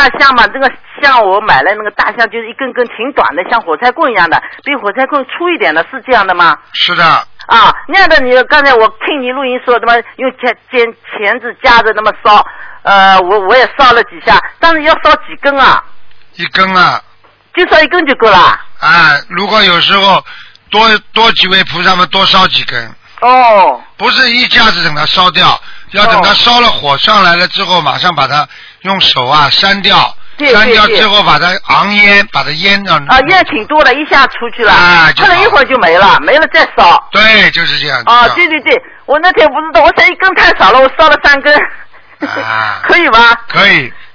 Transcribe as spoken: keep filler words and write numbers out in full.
大香嘛，这个香我买了那个大香，就是一根根挺短的，像火柴棍一样的，比火柴棍粗一点的，是这样的吗？ 是的。 啊，那样的你刚才我听你录音说，他妈用钳钳钳子夹着那么烧，呃，我我也烧了几下，但是要烧几根啊？ 一根啊。 就烧一根就够了。 啊，如果有时候多多几位菩萨们多烧几根。 哦。 不是一下子等它烧掉，要等它烧了火上来了之后，马上把它用手啊扇掉，扇掉之后把它昂烟，把它烟让啊烟挺多的，一下出去了， 啊， 可能一会儿就没了，没了再烧。 对，就是这样。 啊，对对对，我那天不知道，我才一根太少了，我烧了三根。啊，可以吗？ 可以。